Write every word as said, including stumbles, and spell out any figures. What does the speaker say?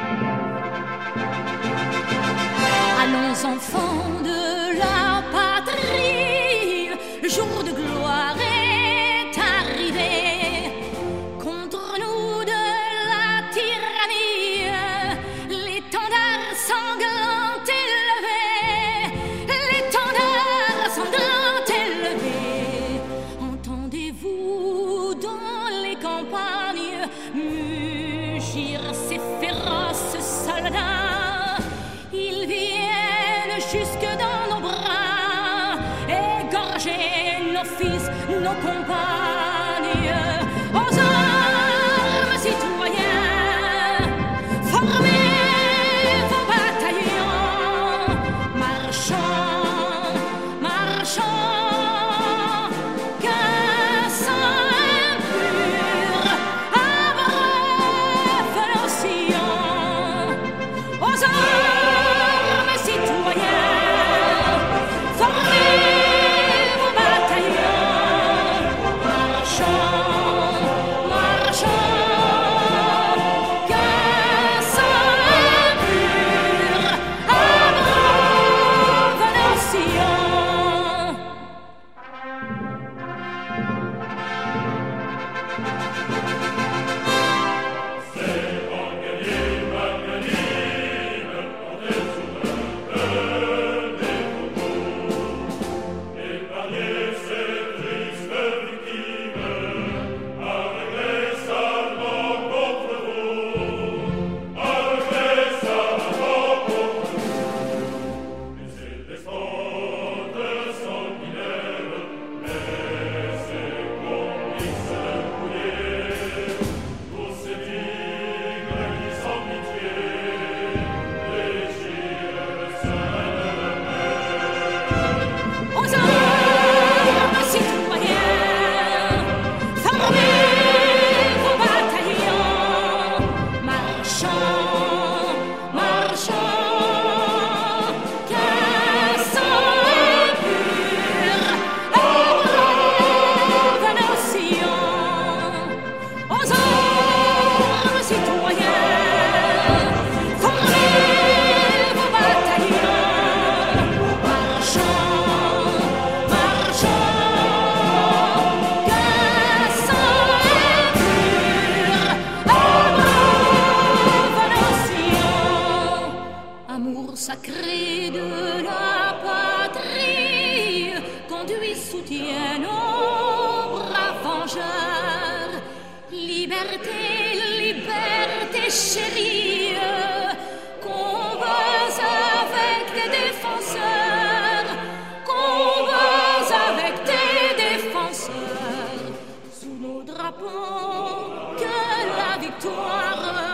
Allons enfants de la patrie, le jour de gloire est arrivé. Contre nous de la tyrannie, l'étendard sanglant élevé, l'étendard sanglant élevé. Entendez-vous dans les campagnes mugir ces féroces soldats? Ils viennent jusque dans nos bras, égorger nos fils, nos compagnes. Aux armes, citoyens, formez vos bataillons, marchons, marchons, qu'un sang impur abreuve nos sillons. Aux armes, citoyens, formez vos bataillons, marchons, marchons, qu'un sang impur abreuve nos sillons. Aux armes, citoyens, formez vos bataillons, marchons, marchons, qu'un sang impur abreuve nos sillons. Aux armes, citoyens, formez vos bataillons, marchons, marchons, qu'un sang impur abreuve nos sillons. Amour sacré de la patrie, conduit, soutient nos braves vengeurs. Liberté, liberté chérie, combats avec tes défenseurs, combats avec tes défenseurs. Sous nos drapeaux, que la victoire